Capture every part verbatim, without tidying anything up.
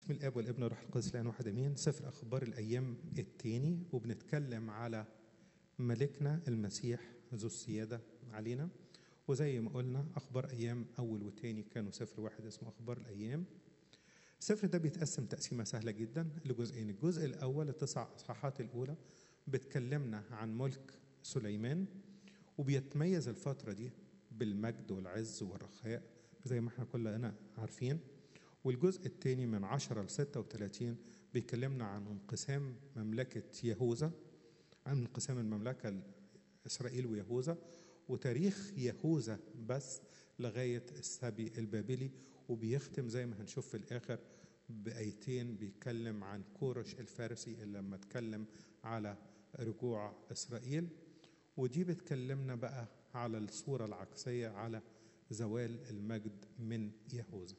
بسم الاب والابن والروح القدس الان واحد امين. سفر اخبار الايام الثاني، وبنتكلم على ملكنا المسيح ذو السياده علينا. وزي ما قلنا اخبار ايام اول وثاني كانوا سفر واحد اسمه اخبار الايام. السفر ده بيتقسم تقسيمه سهله جدا لجزئين. الجزء الاول التسع اصحاحات الاولى بتكلمنا عن ملك سليمان، وبيتميز الفتره دي بالمجد والعز والرخاء زي ما احنا كلنا عارفين. والجزء الثاني من عشرة ل ستة وثلاثين بيكلمنا عن انقسام مملكة يهوذا، عن انقسام المملكة إسرائيل ويهوذا، وتاريخ يهوذا بس لغاية السبي البابلي. وبيختم زي ما هنشوف في الآخر بآيتين بيتكلم عن كورش الفارسي اللي لما اتكلم على رجوع إسرائيل. ودي بتكلمنا بقى على الصورة العكسية على زوال المجد من يهوذا.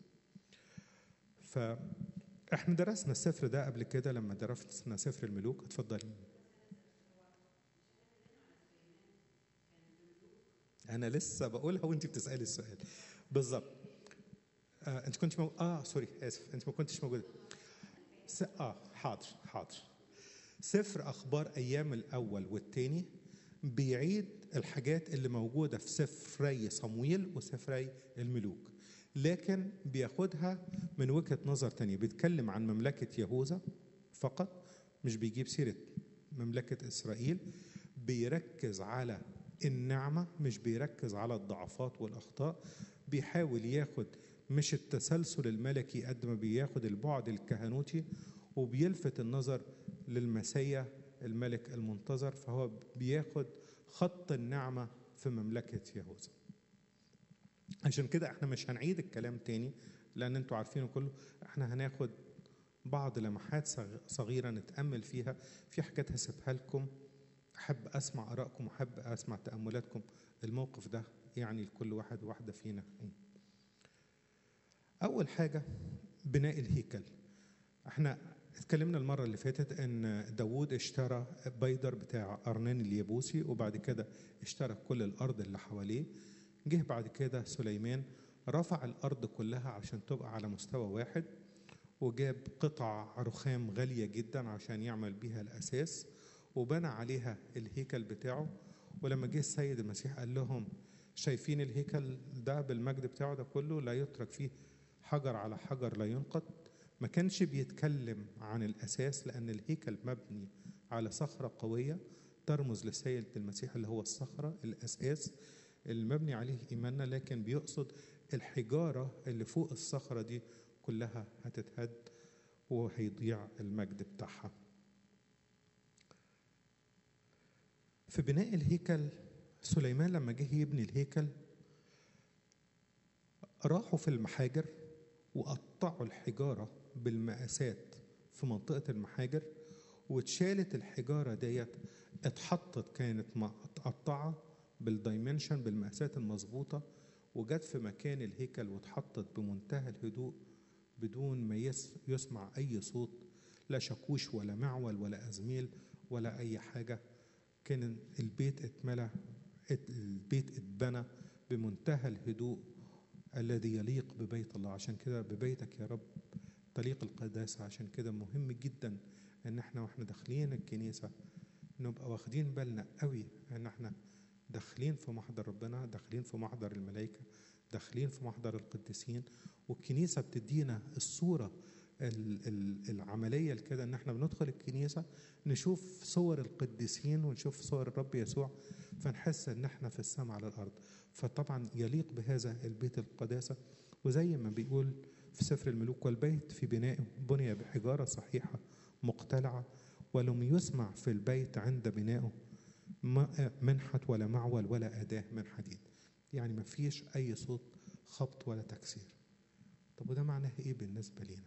فاحنا درسنا السفر ده قبل كده لما درسنا سفر الملوك. اتفضلي. انا لسه بقولها وانت بتسالي السؤال بالظبط. آه انت كنت مو... اه سوري اسف انت ما كنتش موجوده. س... اه حاضر حاضر. سفر اخبار ايام الاول والثاني بيعيد الحاجات اللي موجوده في سفري صمويل وسفري الملوك، لكن بياخدها من وجهة نظر تانية. بيتكلم عن مملكة يهوذا فقط، مش بيجيب سيرة مملكة إسرائيل. بيركز على النعمة، مش بيركز على الضعفات والأخطاء. بيحاول ياخد مش التسلسل الملكي قد ما بياخد البعد الكهنوتي، وبيلفت النظر للمسيا الملك المنتظر. فهو بياخد خط النعمة في مملكة يهوذا. عشان كده احنا مش هنعيد الكلام تاني لان انتوا عارفينه كله. احنا هناخد بعض لمحات صغيرة نتأمل فيها. في حاجات هسيبها لكم، احب اسمع ارائكم واحب اسمع تأملاتكم. الموقف ده يعني لكل واحد واحدة فينا. اول حاجة بناء الهيكل. احنا اتكلمنا المرة اللي فاتت ان داوود اشترى بيدر بتاع ارنان اليابوسي، وبعد كده اشترى كل الارض اللي حواليه. جه بعد كده سليمان رفع الأرض كلها عشان تبقى على مستوى واحد، وجاب قطع رخام غالية جدا عشان يعمل بيها الأساس، وبنى عليها الهيكل بتاعه. ولما جه السيد المسيح قال لهم شايفين الهيكل ده بالمجد بتاعه ده كله لا يترك فيه حجر على حجر لا ينقض. ما كانش بيتكلم عن الأساس لأن الهيكل مبني على صخرة قوية ترمز للسيد المسيح اللي هو الصخرة الأساس المبني عليه إيماننا، لكن بيقصد الحجارة اللي فوق الصخرة دي كلها هتتهد وهيضيع المجد بتاعها. في بناء الهيكل سليمان لما جه يبني الهيكل راحوا في المحاجر وقطعوا الحجارة بالمقاسات في منطقة المحاجر، واتشالت الحجارة ديت اتحطت كانت متقطعة بالدايمنشن بالمقاسات المظبوطة، وجت في مكان الهيكل واتحطت بمنتهى الهدوء بدون ما يسمع أي صوت، لا شاكوش ولا معول ولا أزميل ولا أي حاجة. كان البيت اتملى، البيت اتبنى بمنتهى الهدوء الذي يليق ببيت الله. عشان كده ببيتك يا رب تليق القداسة. عشان كده مهم جدا ان احنا واحنا داخلين الكنيسة نبقى واخدين بالنا قوي ان احنا داخلين في محضر ربنا، داخلين في محضر الملائكة، داخلين في محضر القديسين. والكنيسة بتدينا الصورة العملية كده ان احنا بندخل الكنيسة نشوف صور القديسين ونشوف صور الرب يسوع، فنحس ان احنا في السماء على الارض. فطبعا يليق بهذا البيت القداسة. وزي ما بيقول في سفر الملوك والبيت في بنائه بني بحجارة صحيحة مقتلعة، ولم يسمع في البيت عند بنائه منحت ولا معول ولا أداة من حديد. يعني ما فيش أي صوت خبط ولا تكسير. طب وده معناه إيه بالنسبة لنا؟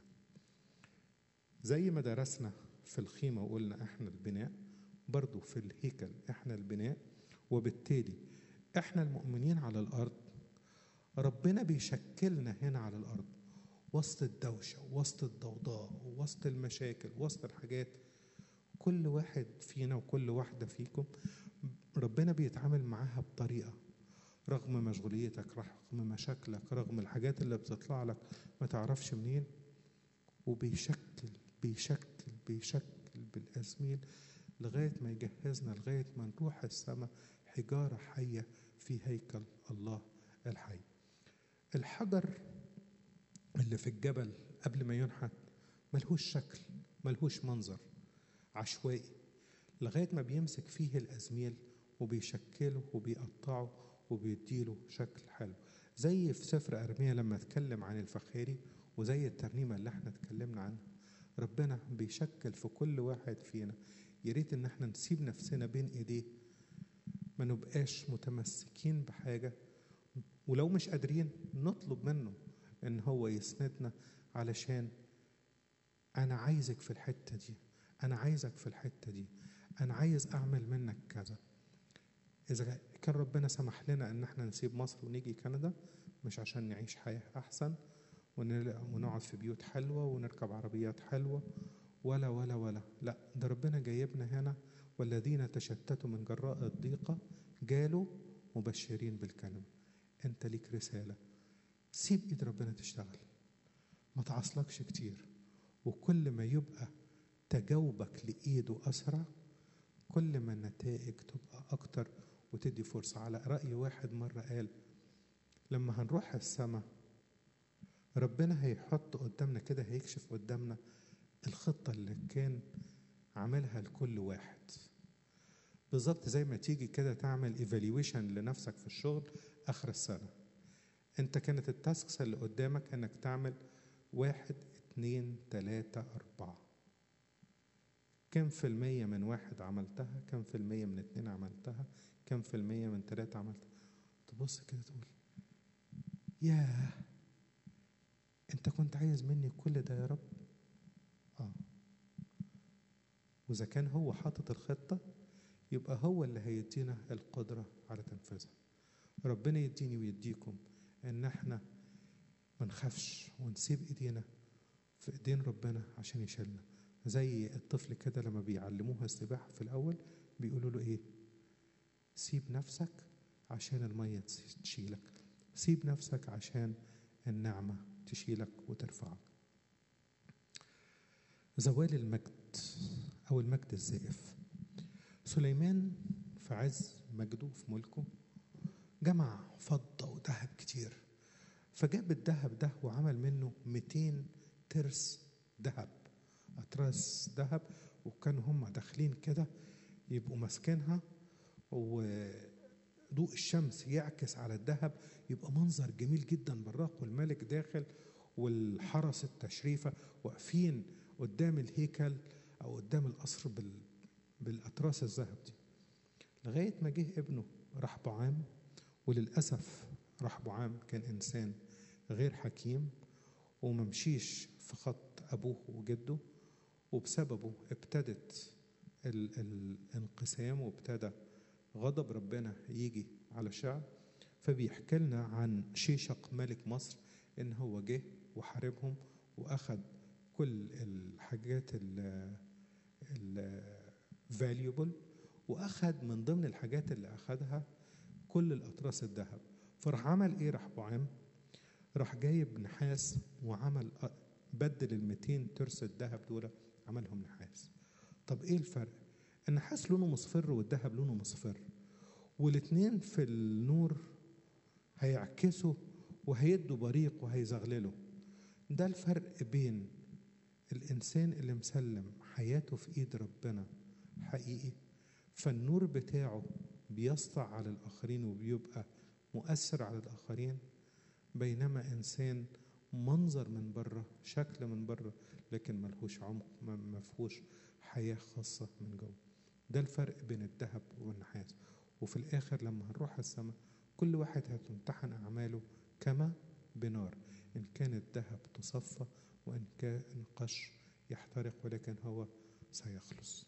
زي ما درسنا في الخيمة وقلنا إحنا البناء، برضو في الهيكل إحنا البناء، وبالتالي إحنا المؤمنين على الأرض. ربنا بيشكلنا هنا على الأرض وسط الدوشة وسط الضوضاء وسط المشاكل وسط الحاجات. كل واحد فينا وكل واحدة فيكم ربنا بيتعامل معاها بطريقة، رغم مشغوليتك، رغم مشاكلك، رغم الحاجات اللي بتطلع لك ما تعرفش منين، وبيشكل بيشكل بيشكل بالأزميل لغاية ما يجهزنا لغاية ما نروح السماء حجارة حية في هيكل الله الحي. الحجر اللي في الجبل قبل ما ينحت ملهوش شكل، ملهوش منظر، عشوائي، لغاية ما بيمسك فيه الأزميل وبيشكله وبيقطعه وبيديله شكل حلو. زي في سفر أرميا لما اتكلم عن الفخاري، وزي الترنيمة اللي احنا اتكلمنا عنها، ربنا بيشكل في كل واحد فينا. يريد ان احنا نسيب نفسنا بين ايديه، ما نبقاش متمسكين بحاجة، ولو مش قادرين نطلب منه ان هو يسندنا، علشان انا عايزك في الحتة دي، انا عايزك في الحتة دي، انا عايز اعمل منك كذا. اذا كان ربنا سمح لنا ان احنا نسيب مصر ونيجي كندا، مش عشان نعيش حياة احسن ونقعد في بيوت حلوة ونركب عربيات حلوة ولا ولا ولا لا، ده ربنا جايبنا هنا. والذين تشتتوا من جراء الضيقة جالوا مبشرين بالكلمة. انت ليك رسالة، سيب ايد ربنا تشتغل، ما تعصلكش كتير. وكل ما يبقى تجاوبك لإيده أسرع، كل ما النتائج تبقى أكتر وتدي فرصة. على رأي واحد مرة قال لما هنروح السماء ربنا هيحط قدامنا كده، هيكشف قدامنا الخطة اللي كان عملها لكل واحد، بالظبط زي ما تيجي كده تعمل ايفالويشن لنفسك في الشغل آخر السنة. انت كانت التاسكس اللي قدامك انك تعمل واحد اتنين تلاتة أربعة، كم في المية من واحد عملتها، كم في المية من اتنين عملتها، كم في المية من تلاتة عملتها. تبص كده تقول ياه، انت كنت عايز مني كل ده يا رب؟ اه. واذا كان هو حاطط الخطة، يبقى هو اللي هيدينا القدرة على تنفيذها. ربنا يديني ويديكم ان احنا ما نخافش ونسيب ايدينا في ايدين ربنا عشان يشيلنا. زي الطفل كده لما بيعلموه السباحة في الاول بيقولوا له ايه؟ سيب نفسك عشان المية تشيلك، سيب نفسك عشان النعمة تشيلك وترفعك. زوال المجد او المجد الزائف. سليمان في عز مجده في ملكه جمع فضة وذهب كتير، فجاب الذهب ده وعمل منه مئتين ترس ذهب، أتراس ذهب. وكانوا هم داخلين كده يبقوا ماسكينها، وضوء الشمس يعكس على الذهب، يبقى منظر جميل جدا براق. والملك داخل والحرس التشريفة واقفين قدام الهيكل أو قدام القصر بال بالأتراس الذهب دي، لغاية ما جه ابنه رحبعام. وللأسف رحبعام كان إنسان غير حكيم وممشيش في خط أبوه وجده، وبسببه ابتدت ال الانقسام وابتدى غضب ربنا يجي على شعب. فبيحكي لنا عن شيشق ملك مصر إن هو جه وحاربهم وأخذ كل الحاجات ال valuable، واخد من ضمن الحاجات اللي اخدها كل الاطراس الذهب. فراح عمل ايه رحبعام؟ راح جايب نحاس وعمل بدل ال مئتين ترس الذهب دول عملهم نحاس. طب ايه الفرق؟ النحاس لونه مصفر والذهب لونه مصفر، والاثنين في النور هيعكسوا وهيدوا بريق وهيزغللوا. ده الفرق بين الانسان اللي مسلم حياته في ايد ربنا حقيقي، فالنور بتاعه بيسطع على الآخرين وبيبقى مؤثر على الآخرين، بينما إنسان منظر من بره، شكل من بره، لكن ملهوش عمق، مفهوش حياة خاصة من جوه. ده الفرق بين الذهب والنحاس. وفي الآخر لما هنروح السماء كل واحد هتمتحن أعماله كما بنار، إن كان الذهب تصفى وإن كان قش يحترق، ولكن هو سيخلص.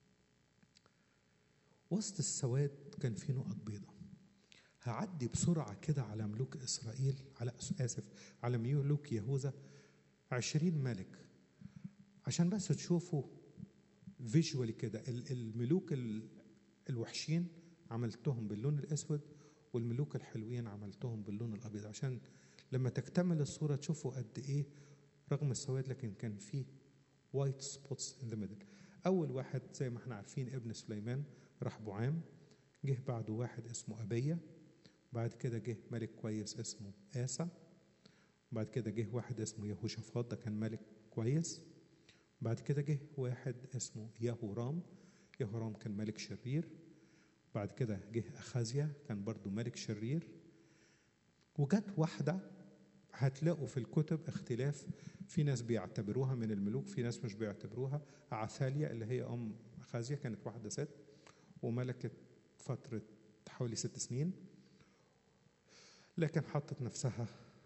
وسط السواد كان في نقط بيضاء. هعدي بسرعة كده على ملوك إسرائيل، على آسف على ملوك يهوذا، عشرين ملك، عشان بس تشوفوا فيجوالي كده. الملوك الوحشين عملتهم باللون الأسود، والملوك الحلوين عملتهم باللون الأبيض، عشان لما تكتمل الصورة تشوفوا قد إيه رغم السواد لكن كان فيه وايت سبوتس ان ذا ميدل. اول واحد زي ما احنا عارفين ابن سليمان رحبعام، جه بعده واحد اسمه ابية، بعد كده جه ملك كويس اسمه آسا، بعد كده جه واحد اسمه يهوشافاط ده كان ملك كويس، بعد كده جه واحد اسمه يهورام، يهورام كان ملك شرير، بعد كده جه أخازيا كان برضو ملك شرير. وجت واحدة هتلاقوا في الكتب اختلاف، في ناس بيعتبروها من الملوك في ناس مش بيعتبروها، عثاليا اللي هي أم أخازيا كانت واحدة ست وملكت فترة حوالي ست سنين، لكن حطت نفسها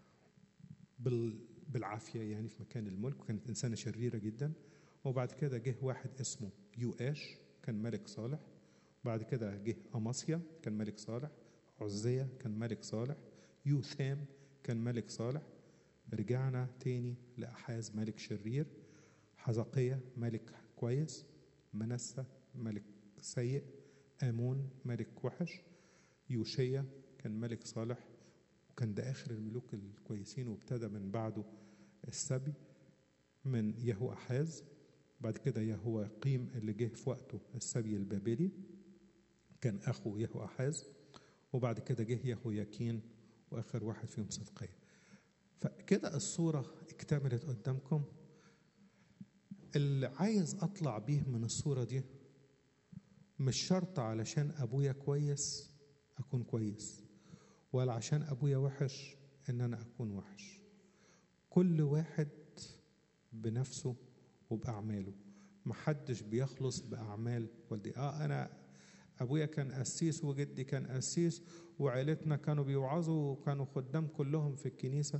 بالعافية يعني في مكان الملك، وكانت إنسانة شريرة جدا. وبعد كده جه واحد اسمه يؤاش كان ملك صالح، بعد كده جه أماسيا كان ملك صالح، عزية كان ملك صالح، يوثام كان ملك صالح. رجعنا تاني لأحاز ملك شرير، حزقية ملك كويس، منسى ملك سيء، آمون ملك وحش، يوشيا كان ملك صالح وكان ده آخر الملوك الكويسين، وابتدى من بعده السبي من يهو أحاز. بعد كده يهو قيم اللي جه في وقته السبي البابلي كان أخو يهو أحاز، وبعد كده جه يهو يكين، وآخر واحد فيهم صدقية. فكده الصورة اكتملت قدامكم. اللي عايز أطلع بيه من الصورة دي مش شرط علشان أبويا كويس أكون كويس، ولا عشان أبويا وحش إن أنا أكون وحش. كل واحد بنفسه وبأعماله، محدش بيخلص بأعمال والدي. آه أنا أبويا كان قسيس وجدي كان قسيس وعائلتنا كانوا بيوعظوا وكانوا خدام كلهم في الكنيسة.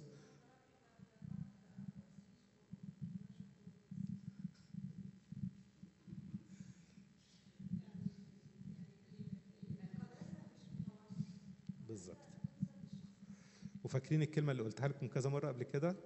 بالظبط. وفاكرين الكلمة اللي قلتها لكم كذا مرة قبل كده،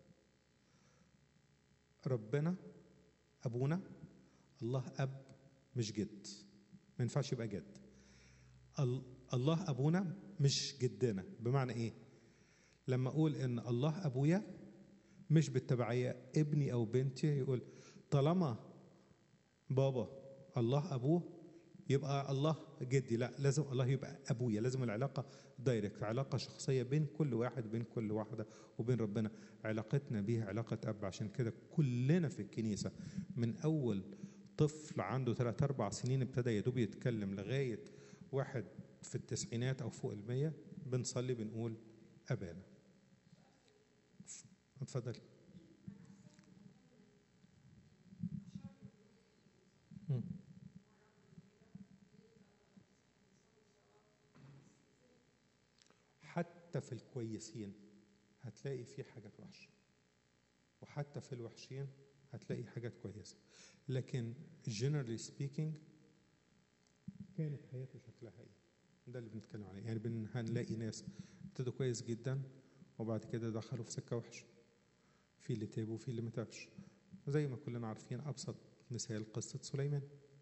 ربنا أبونا، الله أب مش جد، ما ينفعش يبقى جد. الله أبونا مش جدنا. بمعنى إيه؟ لما أقول إن الله أبويا مش بالتبعية ابني أو بنتي يقول طالما بابا الله أبوه يبقى الله جدي، لا، لازم الله يبقى أبويا، لازم العلاقة دايركت، علاقة شخصية بين كل واحد بين كل واحدة وبين ربنا، علاقتنا بيه علاقة أب. عشان كده كلنا في الكنيسة من أول طفل عنده ثلاث أربع سنين ابتدى يدوب يتكلم لغاية واحد في التسعينات أو فوق المية بنصلي بنقول أبانا. اتفضل. حتى في الكويسين هتلاقي في حاجات وحشة، وحتى في الوحشين هتلاقي حاجات كويسة، لكن generally speaking كانت حياته شكلها ايه؟ ده اللي بنتكلم عليه. يعني بن هنلاقي ناس ابتدوا كويس جدا وبعد كده دخلوا في سكة وحشة، في اللي تاب وفي اللي ما تابش، زي ما كلنا عارفين. أبسط مثال قصة سليمان.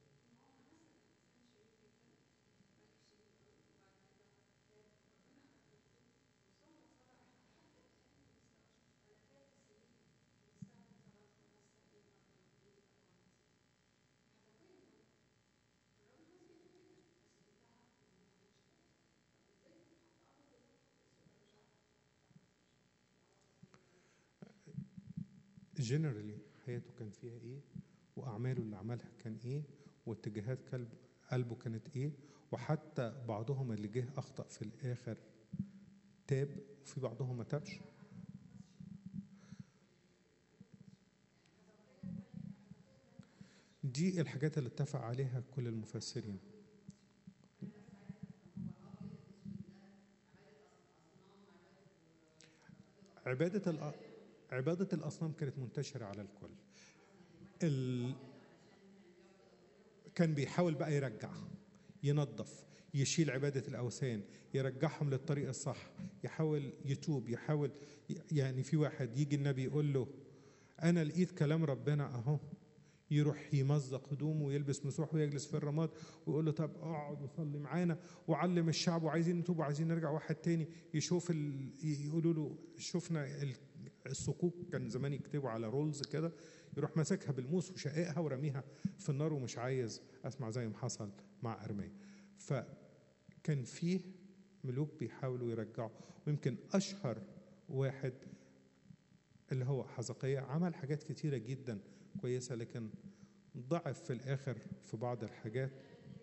جنرالي حياته كان فيها ايه، واعماله اللي عملها كان ايه، واتجاهات قلب قلبه كانت ايه، وحتى بعضهم اللي جه اخطا في الاخر تاب وفي بعضهم ما تابش. دي الحاجات اللي اتفق عليها كل المفسرين. عبادة الأ... عبادة الأصنام كانت منتشرة على الكل. ال... كان بيحاول بقى يرجع، ينظف، يشيل عبادة الأوثان، يرجعهم للطريق الصح، يحاول يتوب، يحاول يعني في واحد يجي النبي يقول له أنا لقيت كلام ربنا أهو، يروح يمزق هدومه ويلبس مسوح ويجلس في الرماد ويقول له طب اقعد وصلي معانا وعلم الشعب وعايزين نتوب وعايزين نرجع. واحد تاني يشوف ال... يقولوا له شفنا الصكوك كان زمان يكتبوا على رولز كده، يروح ماسكها بالموس وشقيقها ورميها في النار ومش عايز اسمع، زي ما حصل مع ارميا. فكان فيه ملوك بيحاولوا يرجعوا، ويمكن اشهر واحد اللي هو حزقية عمل حاجات كتيرة جدا كويسة، لكن ضعف في الاخر في بعض الحاجات.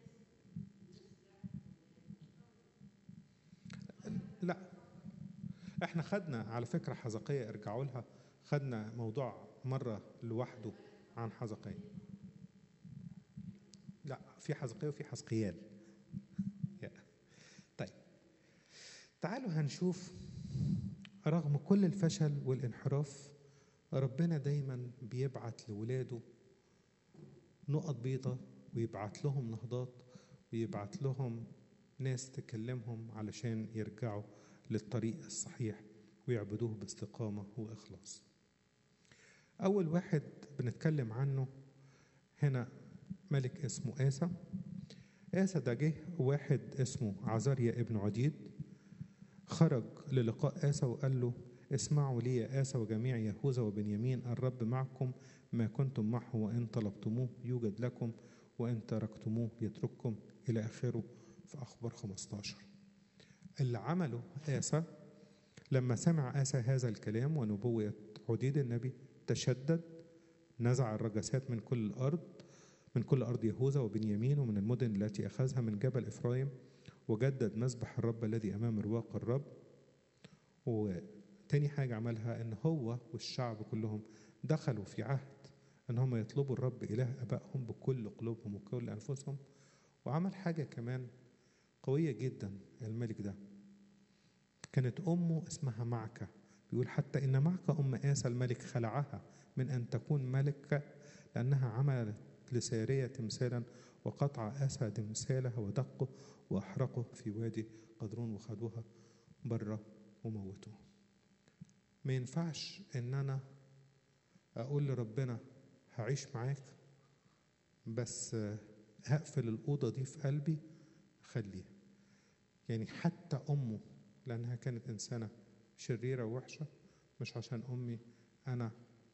لا احنا خدنا على فكرة حزقية، ارجعوا لها، خدنا موضوع مرة لوحده عن حزقية. لا في حزقية وفي حزقيال. طيب تعالوا هنشوف، رغم كل الفشل والانحراف ربنا دايما بيبعت لولاده نقط بيضة، ويبعت لهم نهضات، ويبعت لهم ناس تكلمهم علشان يرجعوا للطريق الصحيح ويعبدوه باستقامة وإخلاص. أول واحد بنتكلم عنه هنا ملك اسمه آسى. آسى ده جه واحد اسمه عزاريا ابن عديد، خرج للقاء آسى وقال له: اسمعوا لي يا آسى وجميع يهوذا وبنيامين، الرب معكم، ما كنتم معه وإن طلبتموه يوجد لكم وإن تركتموه يترككم، إلى آخره في أخبار خمستاشر. اللي عمله آسى لما سمع آسى هذا الكلام ونبوة عديد النبي، تشدد، نزع الرجسات من كل الأرض، من كل أرض يهوذا وبنيامين ومن المدن التي أخذها من جبل إفرايم، وجدد مذبح الرب الذي أمام رواق الرب. وتاني حاجة عملها إن هو والشعب كلهم دخلوا في عهد إن هم يطلبوا الرب إله أبائهم بكل قلوبهم وكل أنفسهم. وعمل حاجة كمان قوية جدا الملك ده، كانت أمه اسمها معكة، بيقول حتى إن معكة أم آسى الملك خلعها من أن تكون ملكة، لأنها عملت لسارية تمثالا، وقطع آسى تمثالها ودقه وأحرقه في وادي قدرون، وخدوها بره وموتوه. ما ينفعش إن أنا أقول لربنا هعيش معاك بس هقفل الأوضة دي في قلبي خليها. يعني حتى أمه لأنها كانت إنسانة شريرة ووحشة، مش عشان أمي أنا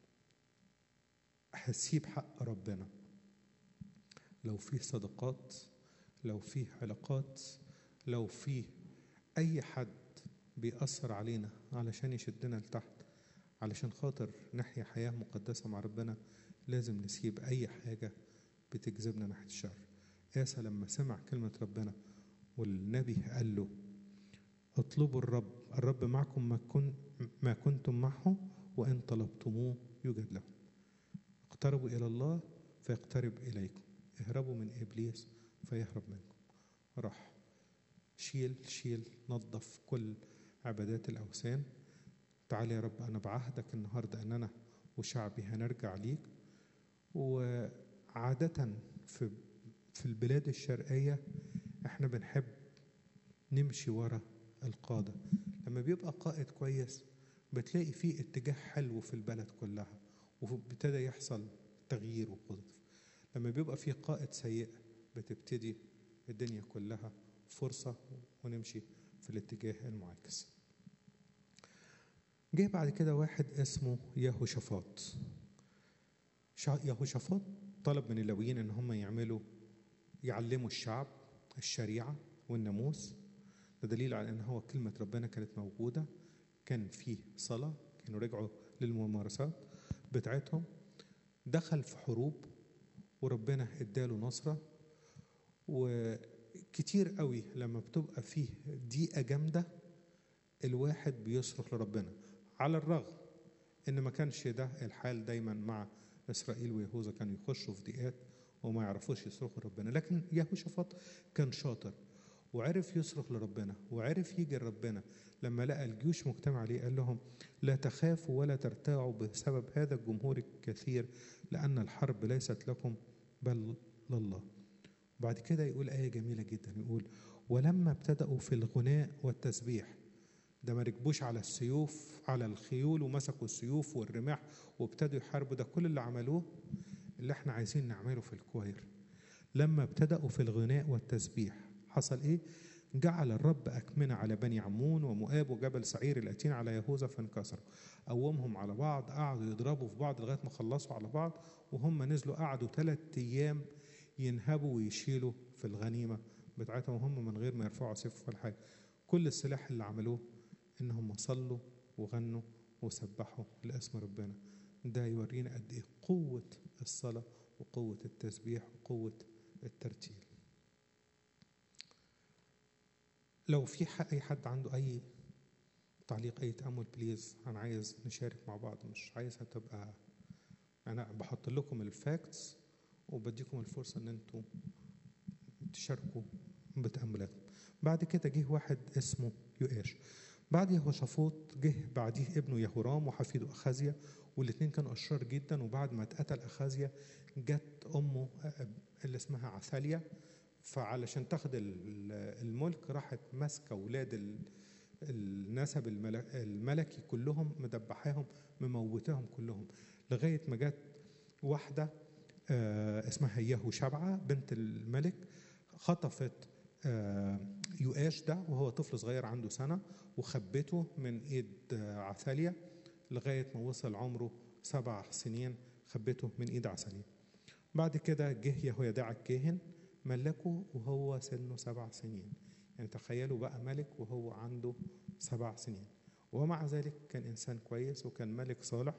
هسيب حق ربنا. لو فيه صداقات، لو فيه علاقات، لو فيه أي حد بيأثر علينا علشان يشدنا لتحت علشان خاطر نحيا حياة مقدسة مع ربنا، لازم نسيب أي حاجة بتجذبنا ناحية الشر. آسى لما سمع كلمة ربنا والنبي قال له: اطلبوا الرب، الرب معكم ما, كن ما كنتم معه وإن طلبتموه يوجد لكم، اقتربوا إلى الله فيقترب إليكم، اهربوا من إبليس فيهرب منكم. راح شيل شيل نظف كل عبادات الأوثان. تعالى يا رب أنا بعهدك النهاردة أن أنا وشعبي هنرجع ليك. وعادة في في البلاد الشرقية احنا بنحب نمشي ورا القادة. لما بيبقى قائد كويس بتلاقي فيه اتجاه حلو في البلد كلها، وابتدى يحصل تغيير وقدر. لما بيبقى فيه قائد سيء بتبتدي الدنيا كلها فرصة ونمشي في الاتجاه المعاكس. جه بعد كده واحد اسمه يهوشافاط. يهوشافاط طلب من اللاويين ان هم يعملوا يعلموا الشعب الشريعة والناموس. ده دليل على ان هو كلمة ربنا كانت موجودة، كان فيه صلاة، كانوا رجعوا للممارسات بتاعتهم. دخل في حروب وربنا اداله نصرة. وكتير قوي لما بتبقى فيه ضيقة جامدة الواحد بيصرخ لربنا، على الرغم ان ما كانش ده الحال دايما مع اسرائيل ويهوذا، كانوا يخشوا في ضيقات وما يعرفوش يصرخوا لربنا. لكن يهوشافاط كان شاطر وعرف يصرخ لربنا وعرف يجي لربنا. لما لقى الجيوش مجتمع عليه قال لهم: لا تخافوا ولا ترتاعوا بسبب هذا الجمهور الكثير، لأن الحرب ليست لكم بل لله. بعد كده يقول آية جميلة جدا، يقول: ولما ابتدأوا في الغناء والتسبيح. ده ما ركبوش على السيوف على الخيول ومسكوا السيوف والرماح وابتدوا يحاربوا، ده كل اللي عملوه اللي احنا عايزين نعمله في الكوير. لما ابتدأوا في الغناء والتسبيح حصل ايه؟ جعل الرب أكمنة على بني عمون ومؤاب وجبل سعير الأتين على يهوذا فانكسروا. قومهم على بعض، قعدوا يضربوا في بعض لغاية ما خلصوا على بعض، وهم نزلوا قعدوا ثلاث أيام ينهبوا ويشيلوا في الغنيمة بتاعتهم وهم من غير ما يرفعوا سيف ولا حاجة. كل السلاح اللي عملوه إنهم صلوا وغنوا وسبحوا لاسم ربنا. ده يورينا قد إيه قوة الصلاة وقوة التسبيح وقوة الترتيل. لو في أي حد عنده أي تعليق أي تأمل بليز، أنا عايز نشارك مع بعض، مش عايزها تبقى أنا بحط لكم الفاكتس وبديكم الفرصة إن أنتوا تشاركوا بتأملاتكم. بعد كده جه واحد اسمه يؤاش. بعد يهوشافاط جه بعديه ابنه يهورام وحفيده أخازيا، والاثنين كانوا أشرار جدا. وبعد ما اتقتل أخازيا جت أمه اللي اسمها عثاليا، فعلشان تاخد الملك راحت ماسكة ولاد النسب الملكي كلهم مدبحاهم مموتاهم كلهم، لغاية ما جت واحدة اسمها يهوشبعة بنت الملك خطفت يؤاش ده وهو طفل صغير عنده سنة وخبته من ايد عثاليا لغاية ما وصل عمره سبع سنين، خبته من ايد عثاليا. بعد كده جه يهويداع الكاهن ملكه وهو سنه سبع سنين. يعني تخيلوا بقى ملك وهو عنده سبع سنين، ومع ذلك كان إنسان كويس وكان ملك صالح.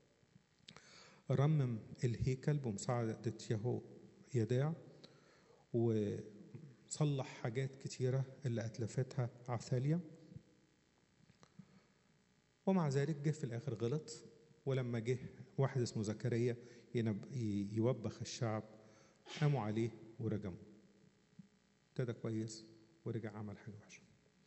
رمم الهيكل بمساعدة يهويداع وصلح حاجات كتيرة اللي أتلفتها عثاليا، ومع ذلك جه في الآخر غلط. ولما جه واحد اسمه زكريا يوبخ الشعب قاموا عليه ورجموا. ابتدى كويس ورجع عمل حاجة وحشة.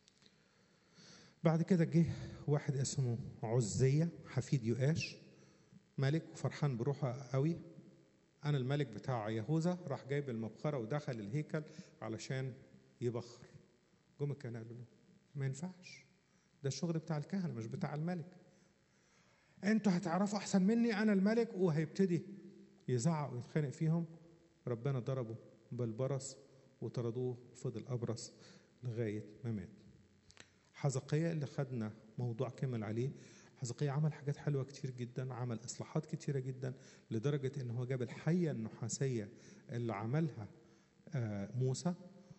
بعد كده جه واحد اسمه عزية حفيد يؤاش ملك وفرحان بروحه قوي. أنا الملك بتاع يهوذا، راح جايب المبخرة ودخل الهيكل علشان يبخر. جم الكهنة قالوا له ما ينفعش، ده الشغل بتاع الكهنة مش بتاع الملك، انتوا هتعرفوا أحسن مني، أنا الملك. وهيبتدي يزعق ويتخانق فيهم. ربنا ضربه بالبرص وطردوه، فضل أبرص لغاية ما مات. حزقية اللي خدنا موضوع كامل عليه، حزقية عمل حاجات حلوة كتير جدا، عمل إصلاحات كتيرة جدا لدرجة إن هو جاب الحية النحاسية اللي عملها موسى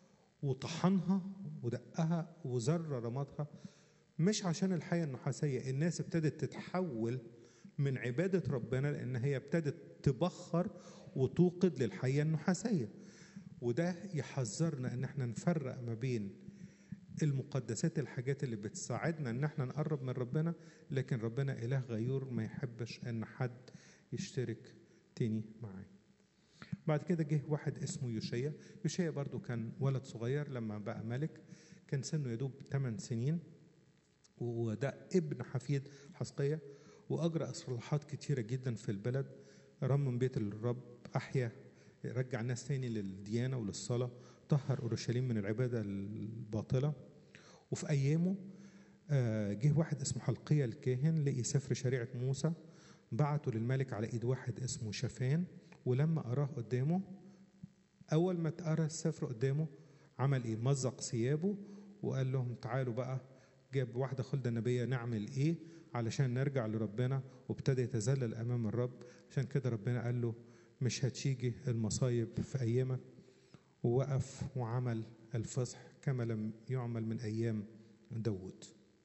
وطحنها ودقها وزر رمادها. مش عشان الحية النحاسية، الناس ابتدت تتحول من عبادة ربنا لأن هي ابتدت تبخر وتوقد للحية النحاسية. وده يحذرنا ان احنا نفرق ما بين المقدسات، الحاجات اللي بتساعدنا ان احنا نقرب من ربنا، لكن ربنا اله غيور ما يحبش ان حد يشترك تاني معاه. بعد كده جه واحد اسمه يوشيا. يوشيا برضو كان ولد صغير لما بقى ملك، كان سنه يدوب ثمان سنين، وده ابن حفيد حزقية، واجرى اصلاحات كتيرة جدا في البلد. رمم بيت الرب، احيا رجع الناس تاني للديانة وللصلاة، طهر أورشليم من العبادة الباطلة. وفي أيامه جه واحد اسمه حلقية الكاهن لقي سفر شريعة موسى، بعته للملك على إيد واحد اسمه شافان. ولما قراه قدامه، أول ما تقرأ السفر قدامه عمل إيه؟ مزق ثيابه وقال لهم تعالوا بقى، جاب واحدة خلدة نبية نعمل إيه علشان نرجع لربنا. وابتدى يتذلل أمام الرب. عشان كده ربنا قال له مش هتيجي المصايب في أيامك. ووقف وعمل الفصح كما لم يعمل من أيام داود.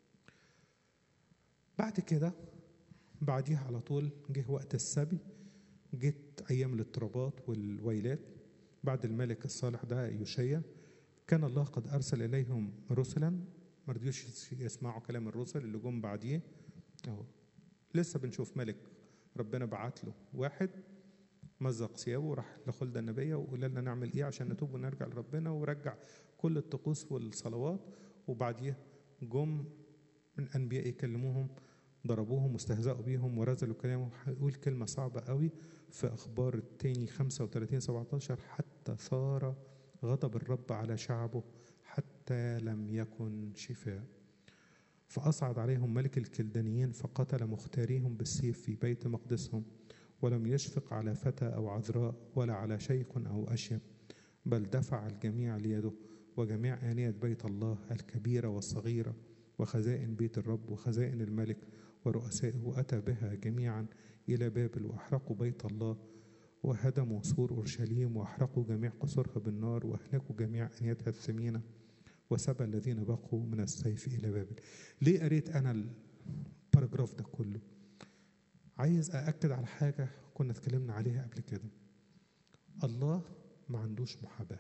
بعد كده بعديها على طول جه وقت السبي، جت أيام الاضطرابات والويلات. بعد الملك الصالح ده يوشيا كان الله قد أرسل إليهم رسلا، ما رضيوش يسمعوا كلام الرسل اللي جم بعديه. أهو لسه بنشوف ملك ربنا بعت له واحد مزق ثيابه وراح لخلدة النبية وقال لنا نعمل ايه عشان نتوب ونرجع لربنا، ورجع كل الطقوس والصلوات. وبعديه جم من انبياء يكلموهم، ضربوهم واستهزأوا بيهم ورزلوا كلامهم. هيقول كلمة صعبة قوي في أخبار التاني خمسة وثلاثين سبعتاشر، حتى ثار غضب الرب على شعبه حتى لم يكن شفاء. فأصعد عليهم ملك الكلدانيين فقتل مختاريهم بالسيف في بيت مقدسهم، ولم يشفق على فتى أو عذراء ولا على شيخ أو أشيب، بل دفع الجميع ليده وجميع آنية بيت الله الكبيرة والصغيرة وخزائن بيت الرب وخزائن الملك ورؤسائه، وأتى بها جميعا إلى بابل وأحرقوا بيت الله وهدموا سور أورشليم وأحرقوا جميع قصورها بالنار وأهلكوا جميع آنيتها الثمينة وسبى الذين بقوا من السيف إلى بابل. ليه قريت أنا الباراجراف ده كله؟ عايز أأكد على حاجة كنا اتكلمنا عليها قبل كده. الله ما عندوش محاباة.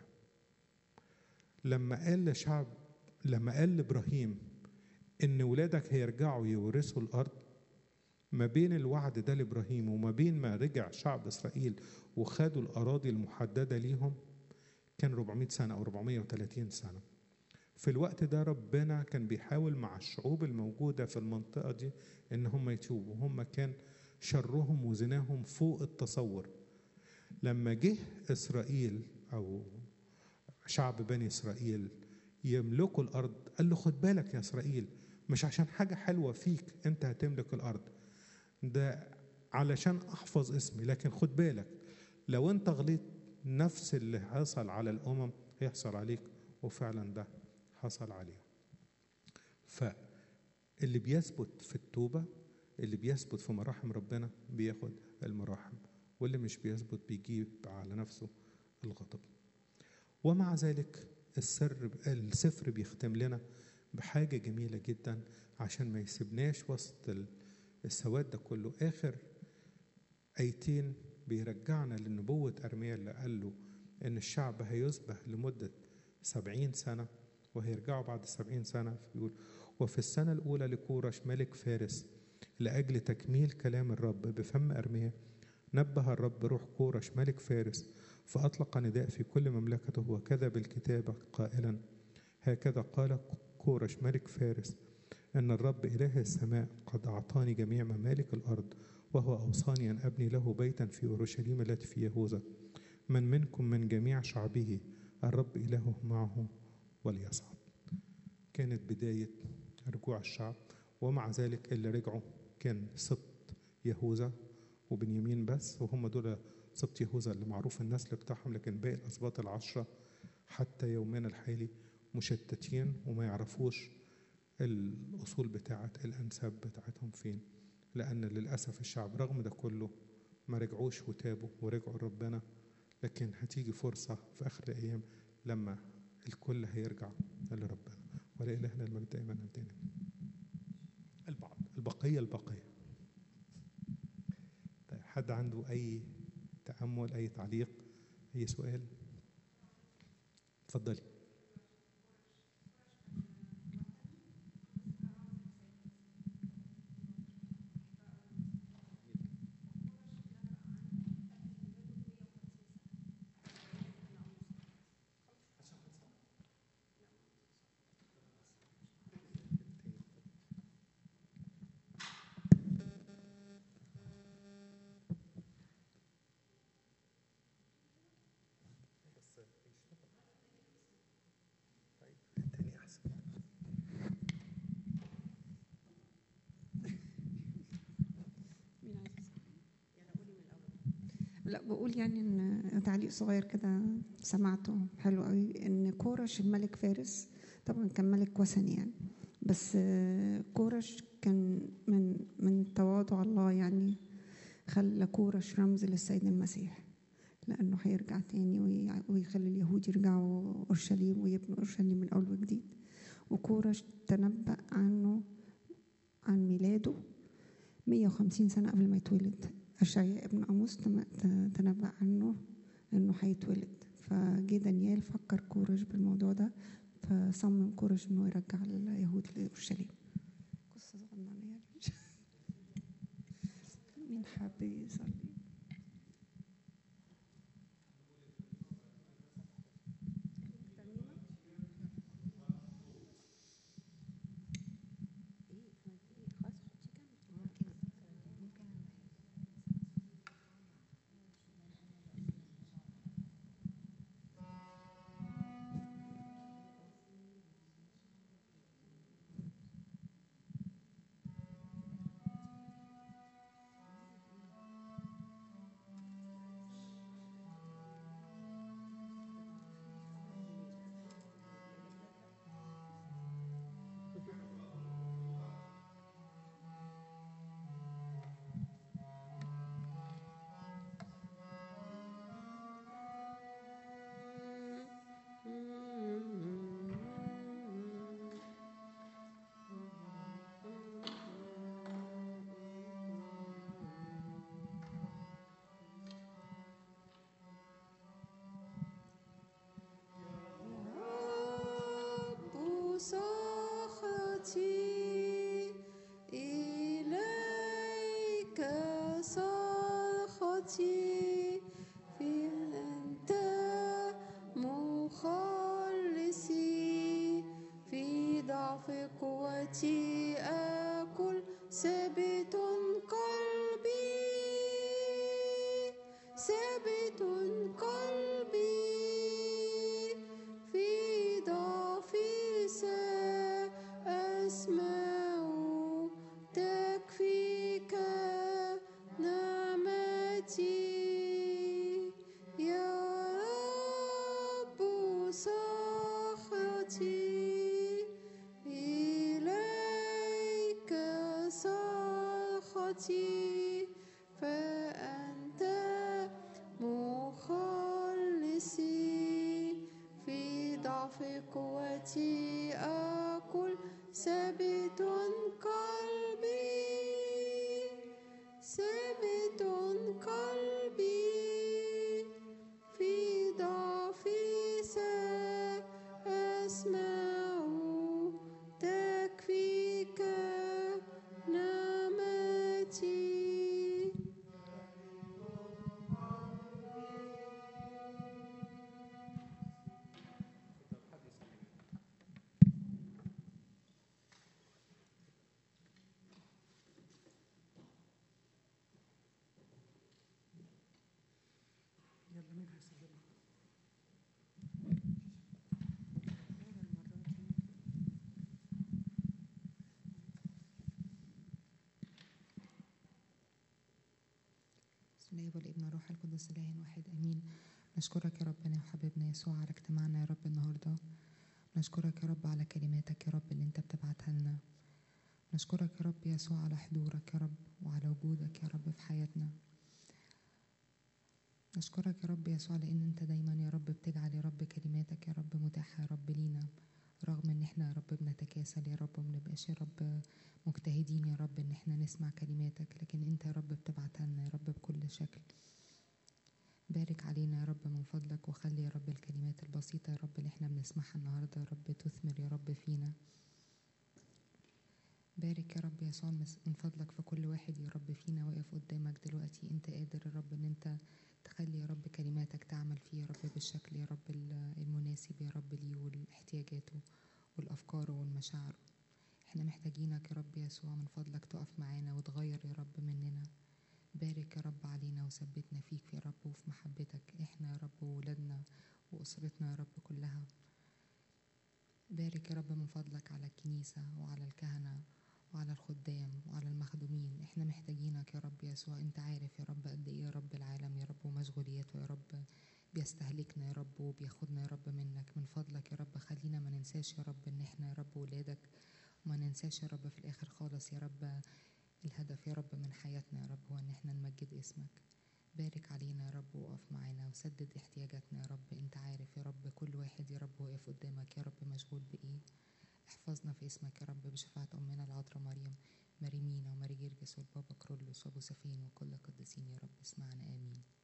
لما قال لشعب لما قال لإبراهيم إن ولادك هيرجعوا يورثوا الأرض، ما بين الوعد ده لإبراهيم وما بين ما رجع شعب إسرائيل وخدوا الأراضي المحددة ليهم كان أربعمائة سنة أو أربعمائة وثلاثين سنة. في الوقت ده ربنا كان بيحاول مع الشعوب الموجودة في المنطقة دي إن هم يتوبوا. هم كان شرهم وزناهم فوق التصور. لما جه إسرائيل أو شعب بني إسرائيل يملكوا الأرض، قال له خد بالك يا إسرائيل، مش عشان حاجة حلوة فيك أنت هتملك الأرض، ده علشان أحفظ اسمي، لكن خد بالك لو أنت غليت نفس اللي حصل على الأمم هيحصل عليك. وفعلا ده حصل عليه. فاللي بيثبت في التوبة، اللي بيثبت في مراحم ربنا بياخد المراحم، واللي مش بيثبت بيجيب على نفسه الغضب. ومع ذلك السر السفر بيختم لنا بحاجة جميلة جدا عشان ما يسيبناش وسط السواد ده كله. آخر آيتين بيرجعنا لنبوة أرميا اللي قال له إن الشعب هيذبح لمدة سبعين سنة وهيرجعوا بعد سبعين سنة. بيقول وفي السنة الأولى لكورش ملك فارس لأجل تكميل كلام الرب بفم أرميا نبه الرب روح كورش ملك فارس فأطلق نداء في كل مملكته وكذب الكتابة قائلا هكذا قال كورش ملك فارس أن الرب إله السماء قد أعطاني جميع ممالك الأرض وهو أوصاني أن أبني له بيتا في أورشليم التي في يهوذا من منكم من جميع شعبه الرب إلهه معه وليصعد. كانت بداية رجوع الشعب، ومع ذلك اللي رجعوا كان سبط يهوذا وبنيامين بس، وهم دول سبط يهوذا اللي معروف النسل بتاعهم، لكن باقي الأسباط العشرة حتى يومنا الحالي مشتتين وما يعرفوش الأصول بتاعة الأنساب بتاعتهم فين، لأن للأسف الشعب رغم ده كله ما رجعوش وتابوا ورجعوا ربنا. لكن هتيجي فرصة في آخر الأيام لما الكل هيرجع لربنا. ولإلهنا المجد دائما أبدين. البعض البقية البقية. طيب حد عنده أي تأمل، أي تعليق، أي سؤال؟ اتفضلي. لا بقول يعني ان تعليق صغير كده سمعته حلو قوي، ان كورش الملك فارس طبعا كان ملك وثني يعني، بس كورش كان من من تواضع الله يعني خلى كورش رمز للسيد المسيح، لانه هيرجع تاني ويخلي اليهود يرجعوا اورشليم ويبنوا اورشليم من اول وجديد. وكورش تنبأ عنه عن ميلاده مية وخمسين سنة قبل ما يتولد. أشعياء ابن عموس تنبأ عنه إنه هيتولد، فجه دانيال فكر كورش بالموضوع ده، فصمم كورش إنه يرجع اليهود لأورشليم. قصة صغننة يعني. مين حابب يصلي؟ ثابت قلبي في ضعفي سأسمع تكفيك نعمتي يا رب صخرتي إليك صرختي فأنت مخلصي في ضعف قوتي أقول ثابت قلبي ثابت قلبي في ضعفي سأسمع تكفيك نعمتي. بسم الله والابن والروح القدس اله واحد امين. نشكرك يا ربنا وحبيبنا يسوع على اجتماعنا يا رب النهارده. نشكرك يا رب على كلماتك يا رب اللي انت بتبعتها لنا. نشكرك يا رب يسوع على حضورك يا رب وعلى وجودك يا رب في حياتنا. نشكرك يا رب يسوع لان انت دايما يا رب بتجعل يا رب كلماتك يا رب متاحه يا رب لينا، رغم ان احنا يا رب بنتكاسل يا رب ومنبقاش يا رب مجتهدين يا رب ان احنا نسمع كلماتك، لكن انت يا رب بتبعتها لنا يا رب بكل شكل. بارك علينا يا رب من فضلك، وخلي يا رب الكلمات البسيطة يا رب اللي احنا بنسمعها النهاردة يا رب تثمر يا رب فينا. بارك يا رب يسوع من فضلك في كل واحد يا رب فينا واقف قدامك دلوقتي. انت قادر يا رب ان انت تخلي يا رب كلماتك تعمل فيه يا رب بالشكل يا رب المناسب يا رب ليه والاحتياجاته والأفكار والمشاعر. احنا محتاجينك يا رب يسوع من فضلك تقف معانا وتغير يا رب مننا. بارك يا رب علينا وثبتنا فيك يا رب وفي محبتك احنا يا رب وولادنا وأسرتنا يا رب كلها. بارك يا رب من فضلك على الكنيسة وعلى الكهنة وعلى الخدام وعلى المخدومين. احنا محتاجينك يا رب يسوع. انت عارف يا رب قد ايه يا رب العالم يا رب ومشغولياته يا رب بيستهلكنا يا رب وبياخدنا يا رب منك. من فضلك يا رب خلينا ما ننساش يا رب ان احنا يا رب ولادك، وما ننساش يا رب في الاخر خالص يا رب الهدف يا رب من حياتنا يا رب هو ان احنا نمجد اسمك. بارك علينا يا رب وقف معانا وسدد احتياجاتنا يا رب. انت عارف يا رب كل واحد يا رب واقف قدامك يا رب مشغول بايه. احفظنا في اسمك يا رب بشفاعة امنا العذراء مريم مريمينا وماري جرجس والبابا كرولوس وابو سفين وكل القديسين يا رب اسمعنا امين.